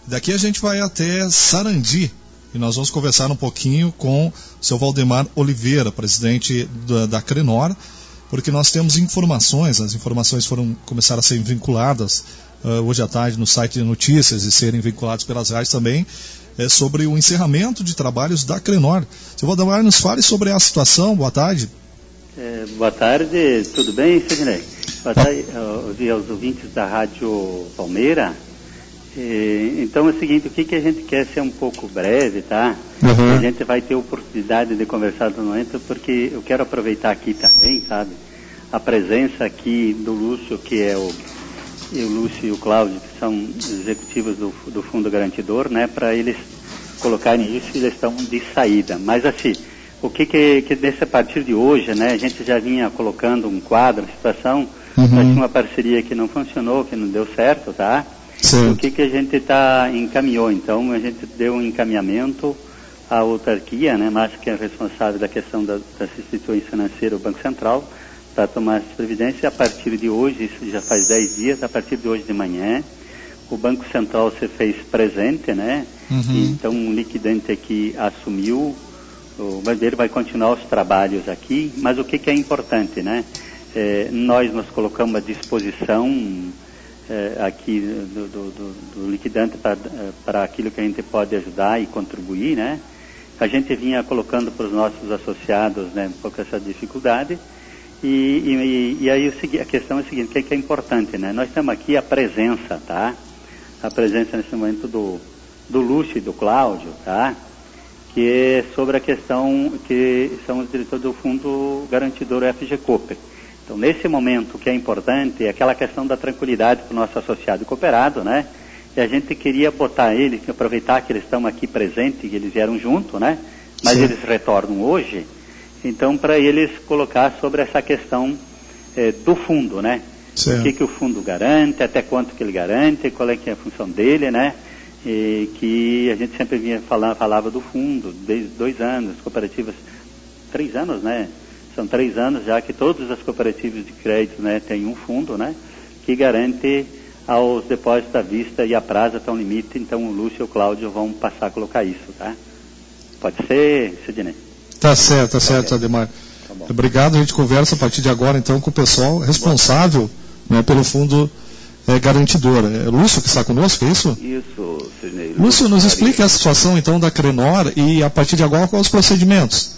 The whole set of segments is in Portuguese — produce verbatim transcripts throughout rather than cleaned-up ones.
Daqui a gente vai até Sarandi e nós vamos conversar um pouquinho com o seu Valdemar Oliveira, presidente da, da Crenor, porque nós temos informações, as informações foram começar a ser vinculadas uh, hoje à tarde no site de notícias e serem vinculadas pelas rádios também, é, sobre o encerramento de trabalhos da Crenor. Seu Valdemar, nos fale sobre a situação. Boa tarde. É, boa tarde, tudo bem, Sidney? Boa tarde aos ouvintes da Rádio Palmeira. E, então é o seguinte, o que, que a gente quer ser um pouco breve, tá? Uhum. A gente vai ter oportunidade de conversar no momento, porque eu quero aproveitar aqui também, sabe? A presença aqui do Lúcio, que é o, e o Lúcio e o Cláudio, que são executivos do, do Fundo Garantidor, né? Para eles colocarem isso, eles estão de saída. Mas assim, o que que, que desse a partir de hoje, né? A gente já vinha colocando um quadro, uma situação, uhum. Mas tinha uma parceria que não funcionou, que não deu certo, tá? Sim. O que que a gente tá, encaminhou, então, a gente deu um encaminhamento à autarquia, né, mas que é responsável da questão da, das instituições financeiras, o Banco Central, para tomar essa previdência. A partir de hoje, isso já faz dez dias, a partir de hoje de manhã, o Banco Central se fez presente, né, uhum. Então um liquidante aqui assumiu, o bandeiro vai continuar os trabalhpara aqui, mas o que que é importante, né, é, nós nos colocamos à disposição É, aqui do, do, do, do liquidante para aquilo que a gente pode ajudar e contribuir, né? A gente vinha colocando para os nossos associados, né, um pouco essa dificuldade e, e, e aí a questão é a seguinte, o que é, que é importante, né? Nós temos aqui a presença, tá? A presença nesse momento do, do Lúcio e do Cláudio, tá? Que é sobre a questão que são os diretores do Fundo Garantidor FGCOP. Então, nesse momento, o que é importante é aquela questão da tranquilidade para o nosso associado e cooperado, né? E a gente queria botar eles, aproveitar que eles estão aqui presentes, que eles vieram junto, né? Mas sim. Eles retornam hoje. Então, para eles colocar sobre essa questão eh, do fundo, né? Sim. O que que o fundo garante, até quanto que ele garante, qual é que é a função dele, né? E que a gente sempre vinha falar, falava do fundo, desde dois anos, cooperativas, três anos, né? São três anos já que todas as cooperativas de crédito, né, têm um fundo, né, que garante aos depósitos à vista e a prazo até um limite. Então o Lúcio e o Cláudio vão passar a colocar isso, tá? Pode ser, Sidney? Tá certo, tá certo, Ademar. Tá bom. Obrigado, a gente conversa a partir de agora então com o pessoal responsável, né, pelo fundo é, garantidor. É Lúcio que está conosco, é isso? Isso, Sidney. Lúcio, nos explique a situação então da Crenor e a partir de agora quais os procedimentos.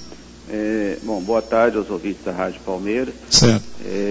É, bom, boa tarde aos ouvintes da Rádio Palmeira. Certo.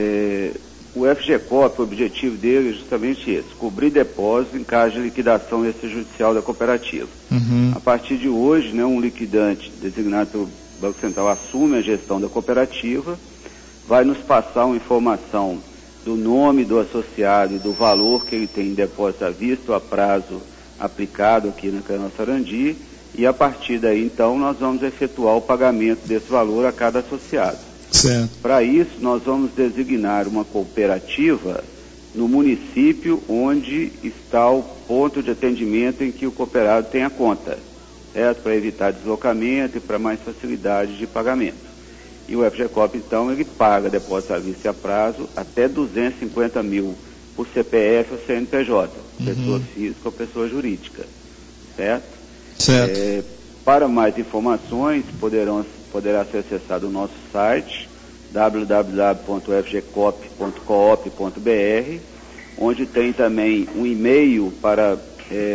É, o FGCOP, o objetivo dele é justamente esse, cobrir depósitos em caso de liquidação extrajudicial da cooperativa. Uhum. A partir de hoje, né, um liquidante designado pelo Banco Central assume a gestão da cooperativa, vai nos passar uma informação do nome do associado e do valor que ele tem em depósito à vista ou a prazo aplicado aqui na Crenor Sarandi. E a partir daí, então, nós vamos efetuar o pagamento desse valor a cada associado. Para isso, nós vamos designar uma cooperativa no município onde está o ponto de atendimento em que o cooperado tem a conta, certo? Para evitar deslocamento e para mais facilidade de pagamento. E o FGCOP, então, ele paga depósito à vista e a prazo até duzentos e cinquenta mil por C P F ou C N P J, uhum. Pessoa física ou pessoa jurídica, certo? Certo. É, para mais informações, poderão, poderá ser acessado o nosso site w w w ponto f g cop ponto coop ponto b r, onde tem também um e-mail para é,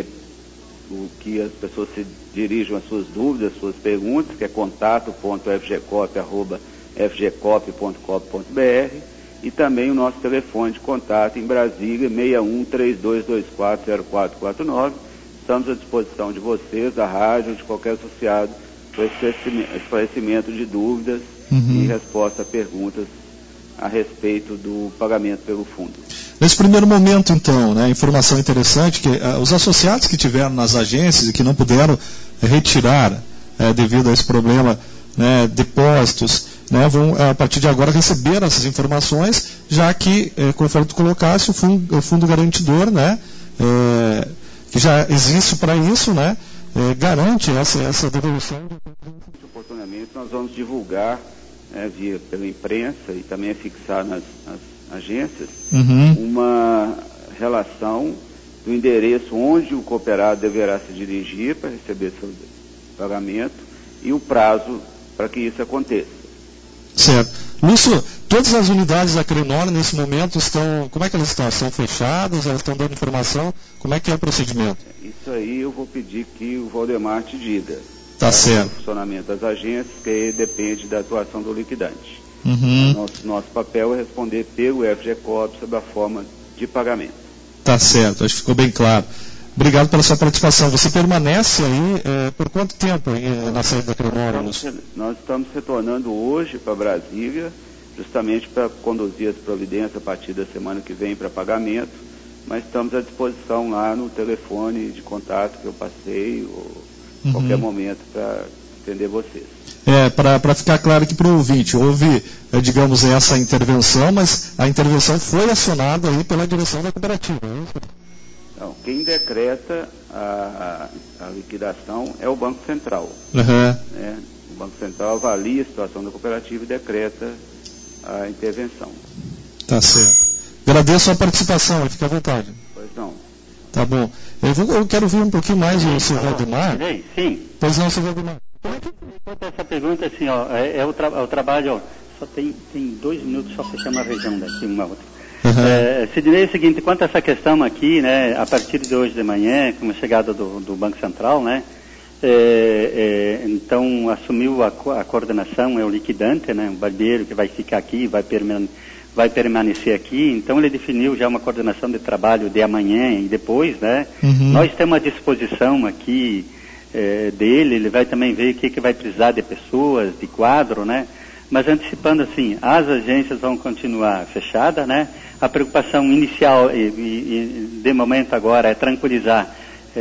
o que as pessoas se dirijam às suas dúvidas, suas perguntas, que é contato ponto f g cop arroba f g cop ponto coop ponto b r, e também o nosso telefone de contato em Brasília, seis um três dois dois quatro zero quatro quatro nove. Estamos à disposição de vocês, da rádio, de qualquer associado, para esclarecimento de dúvidas uhum. e resposta a perguntas a respeito do pagamento pelo fundo. Nesse primeiro momento, então, né, informação interessante, que uh, os associados que tiveram nas agências e que não puderam uh, retirar, uh, devido a esse problema, né, depósitos, né, vão, uh, a partir de agora, receber essas informações, já que, uh, conforme tu colocasse, o fundo, o fundo garantidor, né, uh, que já existe para isso, né, é, garante essa, essa devolução. Oportunamente nós vamos divulgar, né, via, pela imprensa e também fixar nas, nas agências, uhum. uma relação do endereço onde o cooperado deverá se dirigir para receber seu pagamento e o prazo para que isso aconteça. Certo. Lúcio, todas as unidades da Crenor nesse momento estão, como é que elas estão? Estão fechadas? Elas estão dando informação? Como é que é o procedimento? Isso aí eu vou pedir que o Valdemar te diga. Tá certo. O funcionamento das agências, que aí depende da atuação do liquidante. Uhum. Nosso, nosso papel é responder pelo F G Cop sobre a forma de pagamento. Tá certo, acho que ficou bem claro. Obrigado pela sua participação. Você permanece aí é, por quanto tempo é, na sede da Crenor? Nós, nós estamos retornando hoje para Brasília, justamente para conduzir as providências a partir da semana que vem para pagamento, mas estamos à disposição lá no telefone de contato que eu passei, ou uhum. qualquer momento para atender vocês. É, para ficar claro aqui para o ouvinte, houve, é, digamos, essa intervenção, mas a intervenção foi acionada aí pela direção da cooperativa, é isso? Não, quem decreta a, a, a liquidação é o Banco Central. Uhum. Né? O Banco Central avalia a situação da cooperativa e decreta a intervenção. Tá certo. Agradeço a participação, fique à vontade. Pois não. Tá bom. Eu, vou, eu quero ouvir um pouquinho mais o senhor Valdemar. Sim. Pois não, senhor Valdemar. Essa pergunta, assim, ó, é, é, o, tra é o trabalho, ó, só tem, tem dois minutos só fechar uma região daqui, uma outra. Uhum. É, Sidney, é o seguinte, quanto a essa questão aqui, né, a partir de hoje de manhã, com a chegada do, do Banco Central, né, é, é, então assumiu a, a coordenação, é o liquidante, né, o barbeiro que vai ficar aqui, vai, permane vai permanecer aqui, então ele definiu já uma coordenação de trabalho de amanhã e depois, né, uhum. Nós temos à disposição aqui é, dele, ele vai também ver o que, que vai precisar de pessoas, de quadro, né, mas antecipando assim, as agências vão continuar fechadas, né, a preocupação inicial e, e, de momento agora é tranquilizar, é,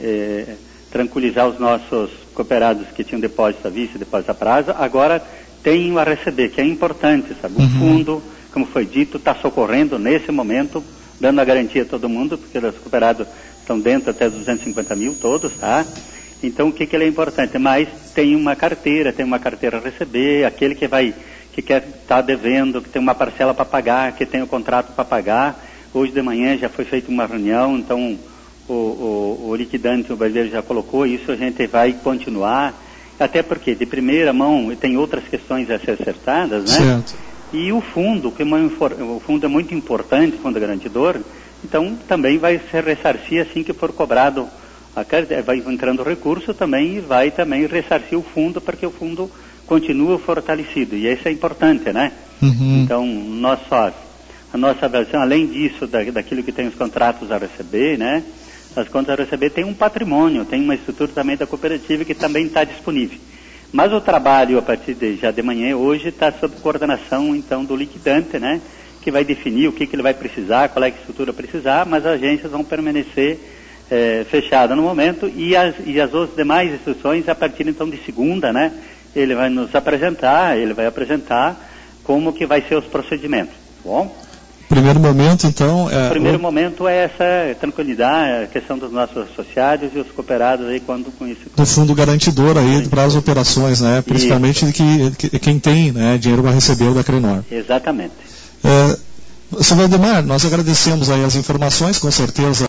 é, tranquilizar os nossos cooperados que tinham depósito à vista, depósito a prazo, agora tem a receber, que é importante, sabe? O uhum. fundo, como foi dito, está socorrendo nesse momento, dando a garantia a todo mundo, porque os cooperados estão dentro até duzentos e cinquenta mil todos, tá? Então o que, que ele é importante? Mas tem uma carteira, tem uma carteira a receber, aquele que vai... que quer estar tá devendo, que tem uma parcela para pagar, que tem o contrato para pagar. Hoje de manhã já foi feita uma reunião, então o, o, o liquidante, o brasileiro já colocou, isso a gente vai continuar, até porque de primeira mão tem outras questões a ser acertadas, né? Certo. E o fundo, que o fundo é muito importante, o fundo garantidor, então também vai se ressarcir assim que for cobrado, a, vai entrando recurso também e vai também ressarcir o fundo, porque o fundo continua fortalecido, e isso é importante, né? Uhum. Então, nós só, a nossa avaliação, além disso, da, daquilo que tem os contratos a receber, né? As contas a receber tem um patrimônio, tem uma estrutura também da cooperativa que também está disponível. Mas o trabalho, a partir de já de manhã, hoje, está sob coordenação, então, do liquidante, né? Que vai definir o que, que ele vai precisar, qual é a estrutura precisar, mas as agências vão permanecer é, fechadas no momento, e as, e as outras demais instituições, a partir, então, de segunda, né? Ele vai nos apresentar, ele vai apresentar como que vai ser os procedimentos, bom? Primeiro momento, então... É, o primeiro o... momento é essa tranquilidade, a questão dos nossos associados e os cooperados aí quando com isso... Do fundo garantidor aí garantidor. Para as operações, né? Principalmente de que, que, quem tem, né, dinheiro para receber da Crenor. Exatamente. É, senhor Valdemar, nós agradecemos aí as informações, com certeza...